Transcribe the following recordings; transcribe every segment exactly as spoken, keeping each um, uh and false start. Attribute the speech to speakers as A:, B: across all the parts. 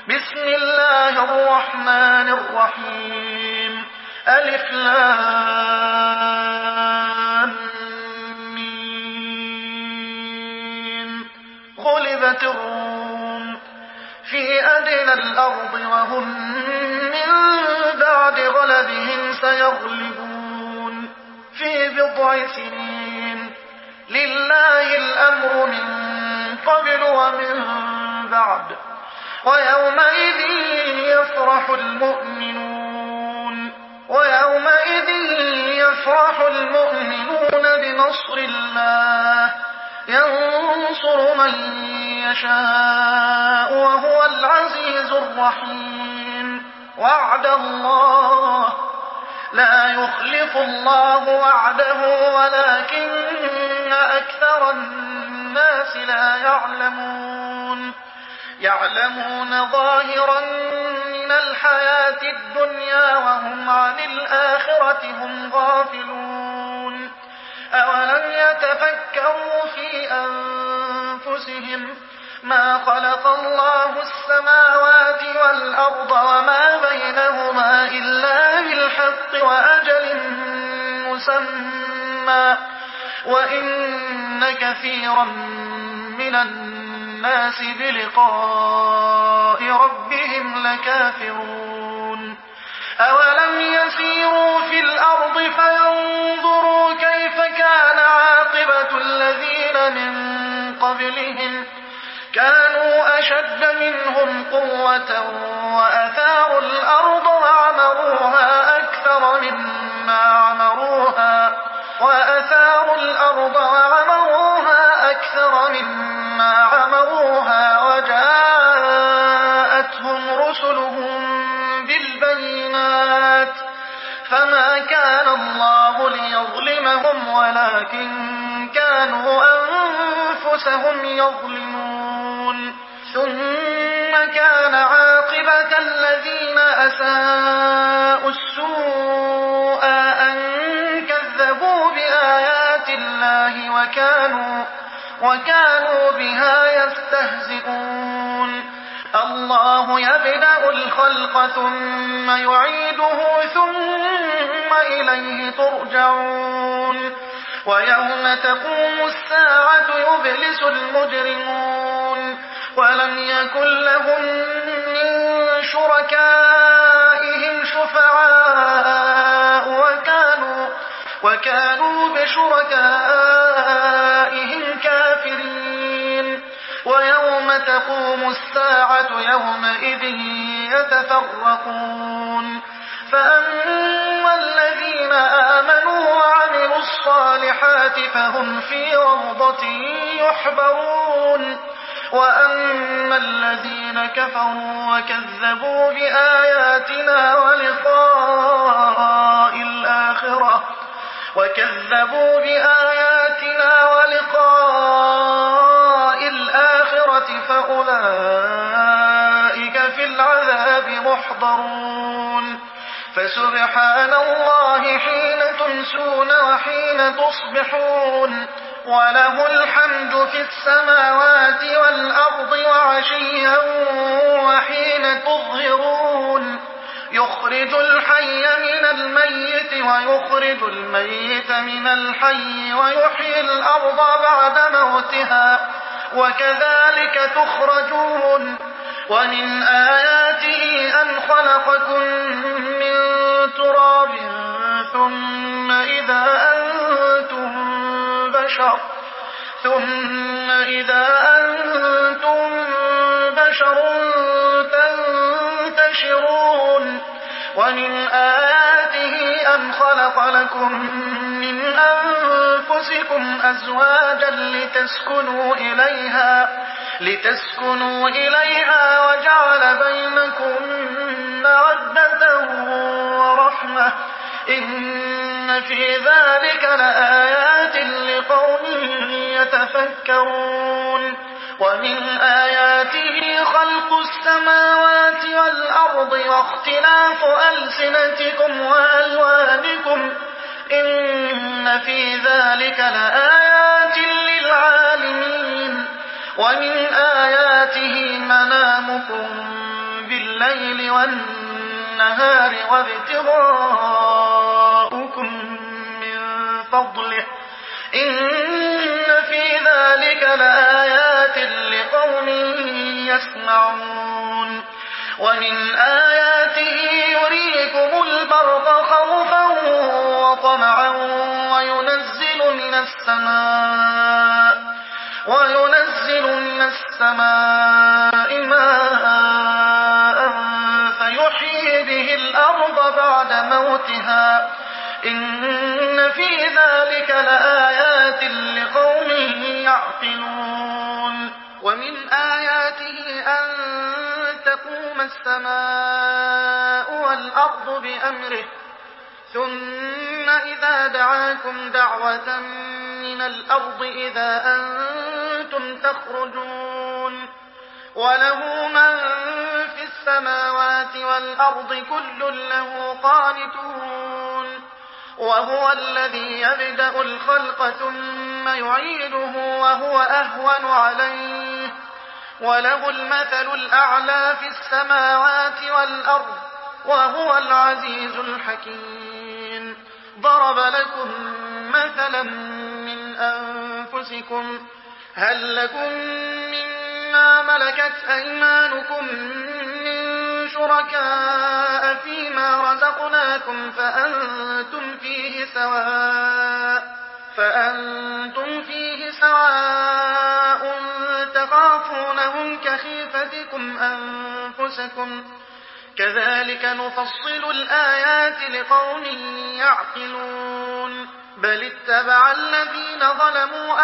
A: بسم الله الرحمن الرحيم ألف لام ميم غلبت الروم في أدنى الأرض وهم من بعد غلبهم سيغلبون في بضع سنين لله الأمر من قبل ومن بعد ويومئذ يفرح المؤمنون ويومئذ يفرح المؤمنون بنصر الله ينصر من يشاء وهو العزيز الرحيم وعد الله لا يخلف الله وعده ولكن أكثر الناس لا يعلمون يعلمون ظاهرا من الحياة الدنيا وهم عن الآخرة هم غافلون أولم يتفكروا في أنفسهم ما خلق الله السماوات والأرض وما بينهما إلا بالحق وأجل مسمى وإن كثيرا من الناس بلقاء ربهم لكافرون أولم يسيروا في الأرض فينظروا كيف كان عاقبة الذين من قبلهم كانوا أشد منهم قوة وأثاروا الأرض وعمروها أكثر مما عمروها وأثاروا الأرض وعمروها أكثر مما عمروها وجاءتهم رسلهم بالبينات فما كان الله ليظلمهم ولكن كانوا أنفسهم يظلمون ثم كان عاقبة الذين أساءوا السوء أن كذبوا بآيات الله وكانوا, وكانوا بها يستهزئون الله يبدأ الخلق ثم يعيده ثم إليه ترجعون ويوم تقوم الساعة يبلس المجرمون ولم يكن لهم من شركائهم شفعاء وكانوا, وكانوا بشركائهم كافرين ويوم تقوم الساعة يومئذ يتفرقون فأما الذين آمنوا وعملوا الصالحات فهم في روضة يحبرون وأما الذين كفروا وكذبوا بآياتنا ولقاء الآخرة وكذبوا بآياتنا ولقاء الآخرة فأولئك في العذاب محضرون فسبحان الله حين تمسون وحين تصبحون وله الحمد في السماوات والأرض وعشيا وحين تظهرون يخرج الحي من الميت ويخرج الميت من الحي ويحيي الأرض بعد موتها وكذلك تخرجون ومن آياته أن خلقكم من تراب ثم إذا أنتم بشر ثم إذا أنتم بشر تنتشرون ومن آياته أن خلق لكم من أنفسكم أزواجا لتسكنوا إليها لتسكنوا إليها وجعل بينكم مودة ورحمة إن في ذلك لآيات لقوم يتفكرون ومن آياته خلق السماوات والأرض واختلاف ألسنتكم وألوانكم إن في ذلك لآيات للعالمين ومن آياته منامكم بالليل والنهار وابتغاؤكم من فضله إن في ذلك لآيات لقوم يسمعون ومن آياته يريكم البرق خوفا وطمعا وينزل من السماء وينزل من السماء ماء فيحيي به الأرض بعد موتها إن في ذلك لآيات لقوم يعقلون ومن آياته أن تقوم السماء والأرض بأمره ثم إذا دعاكم دعوة من الأرض إذا أنتم تخرجون وله من في السماوات والأرض كل له قانتون وهو الذي يبدأ الخلق ثم يعيده وهو أهون عليه وله المثل الأعلى في السماوات والأرض وهو العزيز الحكيم ضرب لكم مثلا من أنفسكم هل لكم مما ملكت أيمانكم من شركاء فيما رزقناكم فأنتم فيه سواء فأنتم فيه سواء تخافونهم كخيفتكم أنفسكم كذلك نفصل الآيات لقوم يعقلون بل اتبع الذين ظلموا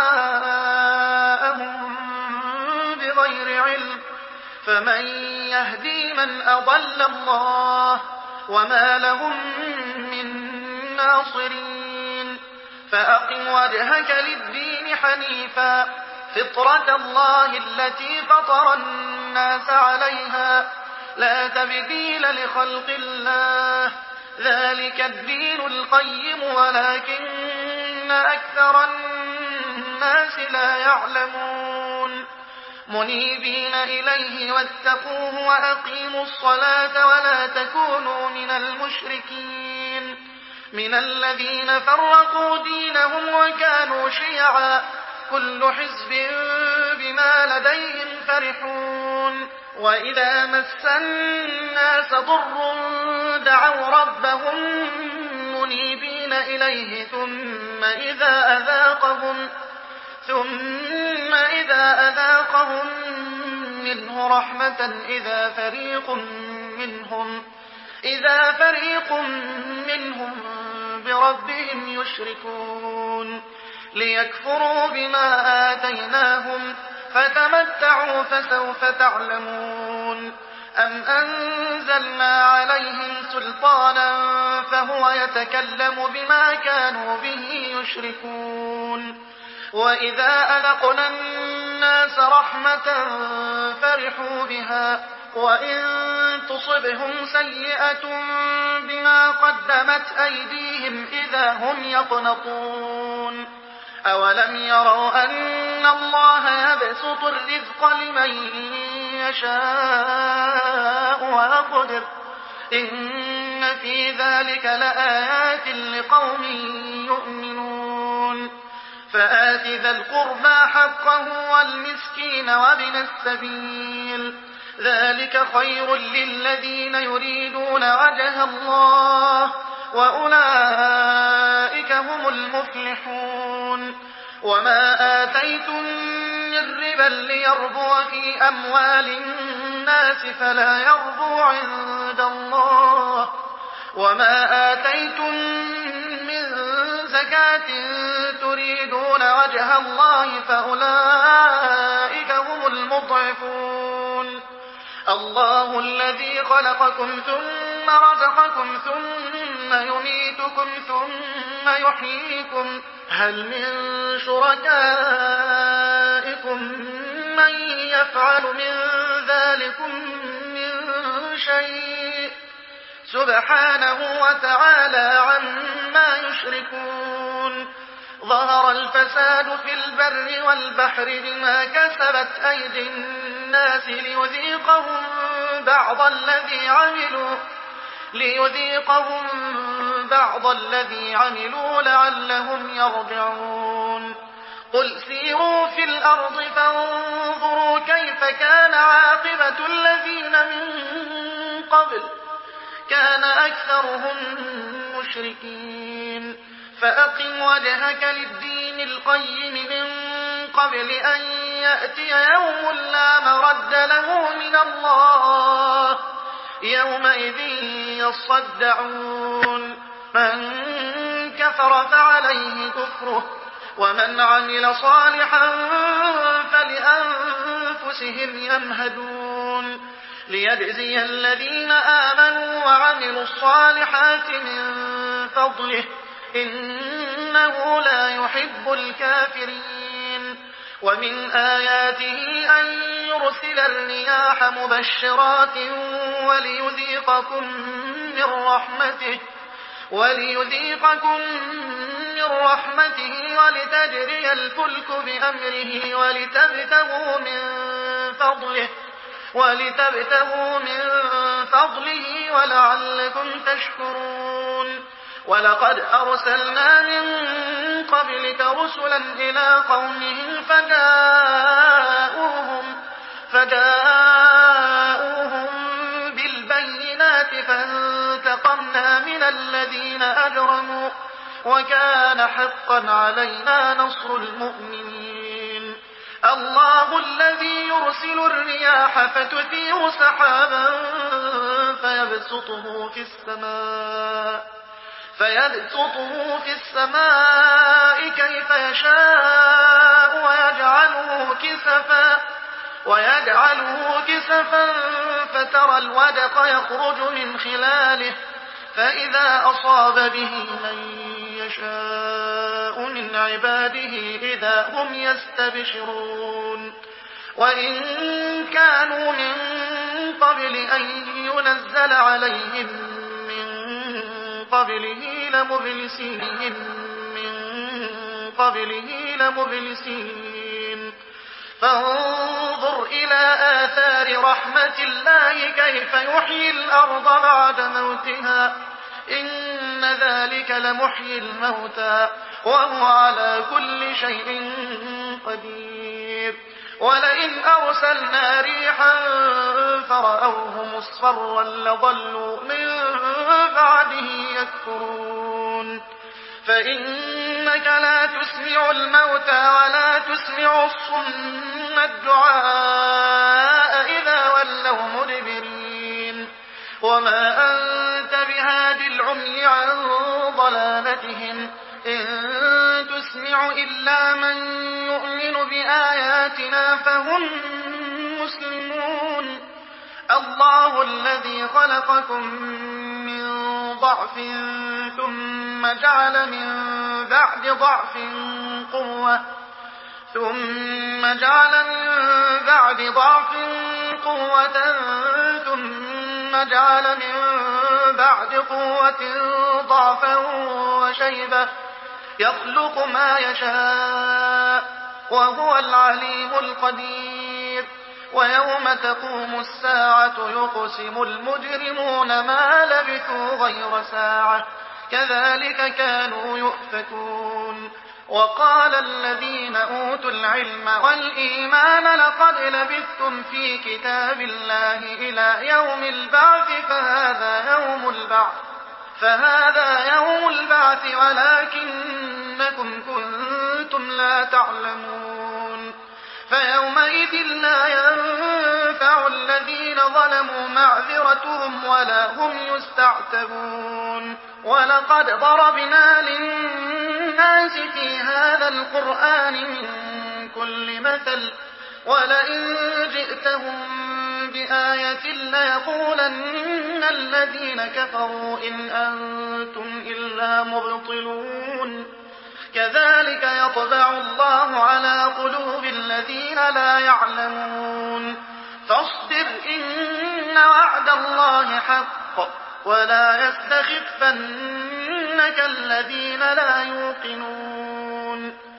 A: أهواءهم بغير علم فمن يهدي من أضل الله وما لهم من ناصرين فأقم وجهك للدين حنيفا فطرة الله التي فطر الناس عليها لا تبديل لخلق الله ذلك الدين القيم ولكن أكثر الناس لا يعلمون منيبين إليه واتقوه وأقيموا الصلاة ولا تكونوا من المشركين من الذين فرقوا دينهم وكانوا شيعا كل حزب بما لديهم فرحون وإذا مس الناس ضر دعوا ربهم منيبين إليه ثم إذا أذاقهم ثم إذا أذاقهم منه رحمة إذا فريق منهم إذا فريق منهم بربهم يشركون ليكفروا بما آتيناهم فتمتعوا فسوف تعلمون أم أنزلنا عليهم سلطانا فهو يتكلم بما كانوا به يشركون وإذا أذقنا الناس رحمة فرحوا بها وإن تصبهم سيئة بما قدمت أيديهم إذا هم يقنطون أولم يروا أن الله يبسط الرزق لمن يشاء ويقدر إن في ذلك لآيات لقوم يؤمنون فآت ذا القربى حقه والمسكين وابن السبيل ذلك خير للذين يريدون وجه الله وأولئك هم المفلحون وما آتيتم من ربا ليربو في أموال الناس فلا يربو عند الله وما آتيتم من زكاة تريدون وجه الله فأولئك هم المضعفون الله الذي خلقكم ثم رزقكم ثم يميتكم ثم يحييكم هل من شركائكم من يفعل من ذلكم من شيء سبحانه وتعالى عما يشركون ظهر الفساد في البر والبحر بما كسبت أيدي الناس ليذيقهم بعض الذي عملوا ليذيقهم بعض الذي عملوا لعلهم يرجعون قل سيروا في الأرض فانظروا كيف كان عاقبة الذين من قبل كان أكثرهم مشركين فأقم وجهك للدين القيم من قبل أن يأتي يوم لا مرد له من الله يومئذ يصدعون من كفر فعليه كفره ومن عمل صالحا فلأنفسهم يمهدون ليجزي الذين آمنوا وعملوا الصالحات من فضله إنه لا يحب الكافرين ومن آياته أن يرسل الرياح مبشرات وليذيقكم من رحمته وليذيقكم من رحمته ولتجري الفلك بأمره ولتبتغوا من فضله ولتبتغوا من فضله ولعلكم تشكرون ولقد أرسلنا من قبلك رسلا إلى قومهم فجاءوهم, فجاءوهم بالبينات فانتقمنا من الذين أجرموا وكان حقا علينا نصر المؤمنين الله الذي يرسل الرياح فتثير سحابا فيبسطه في السماء فيبسطه في السماء كيف يشاء ويجعله كسفا ويجعله كسفا فترى الودق يخرج من خلاله فإذا أصاب به من يشاء من عباده إذا هم يستبشرون وإن كانوا من قبل أن ينزل عليهم قبله لمبلسين من قبله لمبلسين فانظر إلى آثار رحمة الله كيف يحيي الأرض بعد موتها إن ذلك لمحيي الموتى وهو على كل شيء قدير ولئن أرسلنا ريحا فرأوه مصفرا لظلوا من بعده يكفرون فإنك لا تسمع الموتى ولا تسمع الصم الدعاء إذا ولوا مدبرين وما أنت بهادي العمي عن ضلالتهم إن تسمع إلا من يؤمن بآياتنا فهم مسلمون الله الذي خلقكم من ضعف ثم جعل من بعد ضعف قوة ثم جعل من بعد ضعف قوة ثم جعل من بعد قوة ضعفا وشيبة يخلق ما يشاء وهو العليم القدير ويوم تقوم الساعة يقسم المجرمون ما لبثوا غير ساعة كذلك كانوا يؤفكون وقال الذين أوتوا العلم والإيمان لقد لبثتم في كتاب الله إلى يوم البعث فهذا يوم البعث فهذا يوم البعث ولكنكم كنتم لا تعلمون فيومئذ لا ينفع الذين ظلموا معذرتهم ولا هم يستعتبون ولقد ضربنا للناس في هذا القرآن من كل مثل ولئن جئتهم بآية ليقولن الذين كفروا إن أنتم إلا مبطلون كذلك يطبع الله على قلوب الذين لا يعلمون فاصبر إن وعد الله حق ولا يستخفنك الذين لا يوقنون